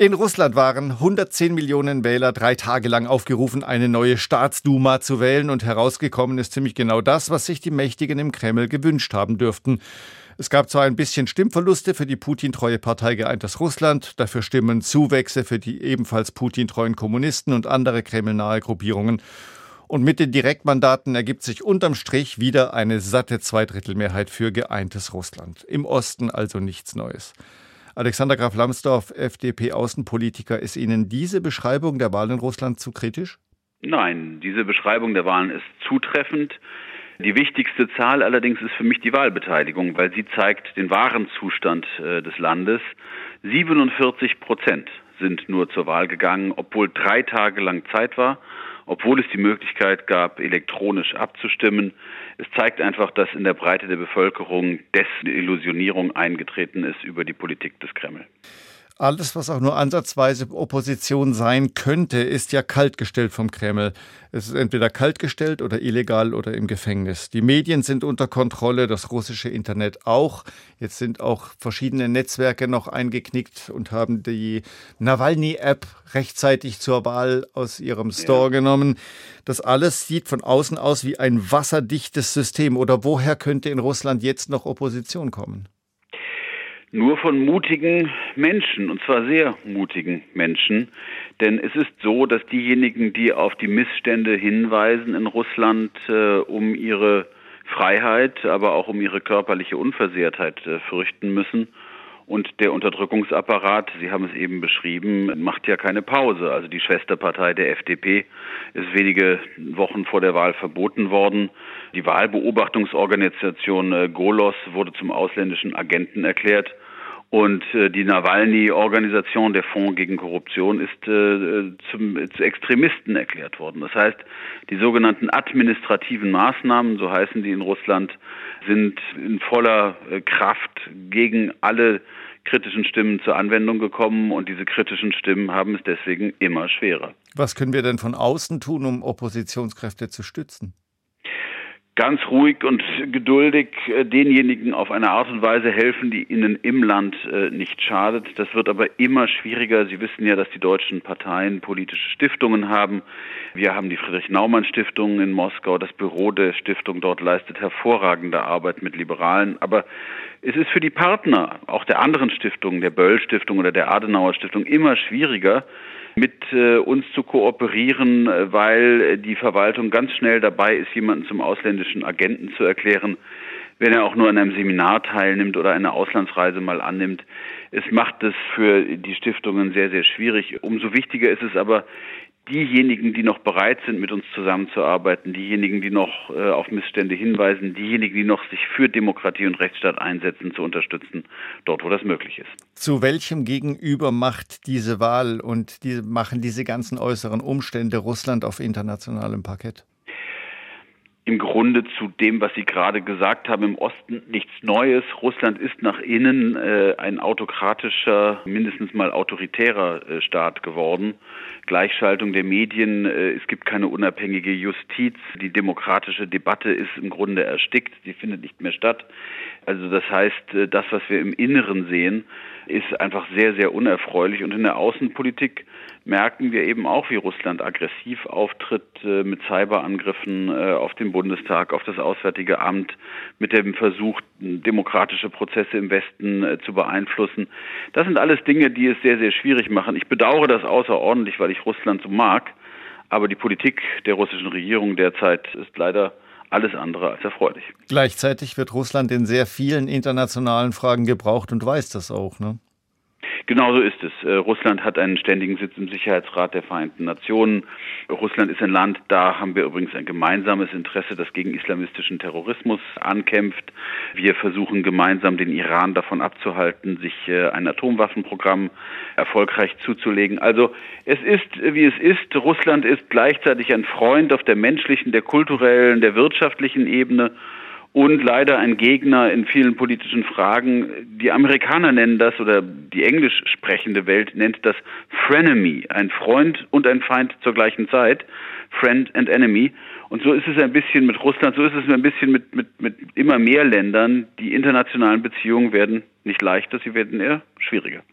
In Russland waren 110 Millionen Wähler 3 Tage lang aufgerufen, eine neue Staatsduma zu wählen. Und herausgekommen ist ziemlich genau das, was sich die Mächtigen im Kreml gewünscht haben dürften. Es gab zwar ein bisschen Stimmverluste für die Putin-treue Partei Geeintes Russland, dafür Stimmen Zuwächse für die ebenfalls Putin-treuen Kommunisten und andere kremlnahe Gruppierungen. Und mit den Direktmandaten ergibt sich unterm Strich wieder eine satte Zweidrittelmehrheit für Geeintes Russland. Im Osten also nichts Neues. Alexander Graf Lambsdorff, FDP-Außenpolitiker, ist Ihnen diese Beschreibung der Wahlen in Russland zu kritisch? Nein, diese Beschreibung der Wahlen ist zutreffend. Die wichtigste Zahl allerdings ist für mich die Wahlbeteiligung, weil sie zeigt den wahren Zustand des Landes. 47% sind nur zur Wahl gegangen, obwohl 3 Tage lang Zeit war, obwohl es die Möglichkeit gab, elektronisch abzustimmen. Es zeigt einfach, dass in der Breite der Bevölkerung Desillusionierung eingetreten ist über die Politik des Kreml. Alles, was auch nur ansatzweise Opposition sein könnte, ist ja kaltgestellt vom Kreml. Es ist entweder kaltgestellt oder illegal oder im Gefängnis. Die Medien sind unter Kontrolle, das russische Internet auch. Jetzt sind auch verschiedene Netzwerke noch eingeknickt und haben die Nawalny-App rechtzeitig zur Wahl aus ihrem Store genommen. Das alles sieht von außen aus wie ein wasserdichtes System. Oder woher könnte in Russland jetzt noch Opposition kommen? Nur von mutigen Menschen, und zwar sehr mutigen Menschen. Denn es ist so, dass diejenigen, die auf die Missstände hinweisen in Russland, um ihre Freiheit, aber auch um ihre körperliche Unversehrtheit fürchten müssen. Und der Unterdrückungsapparat, Sie haben es eben beschrieben, macht ja keine Pause. Also die Schwesterpartei der FDP ist wenige Wochen vor der Wahl verboten worden. Die Wahlbeobachtungsorganisation Golos wurde zum ausländischen Agenten erklärt. Und die Nawalny-Organisation, der Fonds gegen Korruption, ist zu Extremisten erklärt worden. Das heißt, die sogenannten administrativen Maßnahmen, so heißen die in Russland, sind in voller Kraft gegen alle kritischen Stimmen zur Anwendung gekommen. Und diese kritischen Stimmen haben es deswegen immer schwerer. Was können wir denn von außen tun, um Oppositionskräfte zu stützen? Ganz ruhig und geduldig denjenigen auf eine Art und Weise helfen, die ihnen im Land nicht schadet. Das wird aber immer schwieriger. Sie wissen ja, dass die deutschen Parteien politische Stiftungen haben. Wir haben die Friedrich-Naumann-Stiftung in Moskau. Das Büro der Stiftung dort leistet hervorragende Arbeit mit Liberalen. Aber es ist für die Partner, auch der anderen Stiftungen, der Böll-Stiftung oder der Adenauer-Stiftung, immer schwieriger, mit uns zu kooperieren, weil die Verwaltung ganz schnell dabei ist, jemanden zum ausländischen Agenten zu erklären, wenn er auch nur an einem Seminar teilnimmt oder eine Auslandsreise mal annimmt. Es macht es für die Stiftungen sehr, sehr schwierig. Umso wichtiger ist es aber, diejenigen, die noch bereit sind, mit uns zusammenzuarbeiten, diejenigen, die noch auf Missstände hinweisen, diejenigen, die noch sich für Demokratie und Rechtsstaat einsetzen, zu unterstützen, dort, wo das möglich ist. Zu welchem Gegenüber macht diese Wahl und machen diese ganzen äußeren Umstände Russland auf internationalem Parkett? Im Grunde zu dem, was Sie gerade gesagt haben, im Osten nichts Neues. Russland ist nach innen ein autokratischer, mindestens mal autoritärer Staat geworden. Gleichschaltung der Medien, es gibt keine unabhängige Justiz. Die demokratische Debatte ist im Grunde erstickt, sie findet nicht mehr statt. Also das heißt, das, was wir im Inneren sehen, ist einfach sehr, sehr unerfreulich. Und in der Außenpolitik merken wir eben auch, wie Russland aggressiv auftritt mit Cyberangriffen auf den Bundestag, auf das Auswärtige Amt, mit dem Versuch, demokratische Prozesse im Westen zu beeinflussen. Das sind alles Dinge, die es sehr, sehr schwierig machen. Ich bedauere das außerordentlich, weil ich Russland so mag. Aber die Politik der russischen Regierung derzeit ist leider alles andere als erfreulich. Gleichzeitig wird Russland in sehr vielen internationalen Fragen gebraucht und weiß das auch, ne? Genauso ist es. Russland hat einen ständigen Sitz im Sicherheitsrat der Vereinten Nationen. Russland ist ein Land, da haben wir übrigens ein gemeinsames Interesse, das gegen islamistischen Terrorismus ankämpft. Wir versuchen gemeinsam den Iran davon abzuhalten, sich ein Atomwaffenprogramm erfolgreich zuzulegen. Also es ist, wie es ist. Russland ist gleichzeitig ein Freund auf der menschlichen, der kulturellen, der wirtschaftlichen Ebene. Und leider ein Gegner in vielen politischen Fragen. Die Amerikaner nennen das, oder die englisch sprechende Welt nennt das Frenemy, ein Freund und ein Feind zur gleichen Zeit, Friend and Enemy. Und so ist es ein bisschen mit Russland, so ist es ein bisschen mit immer mehr Ländern. Die internationalen Beziehungen werden nicht leichter, sie werden eher schwieriger.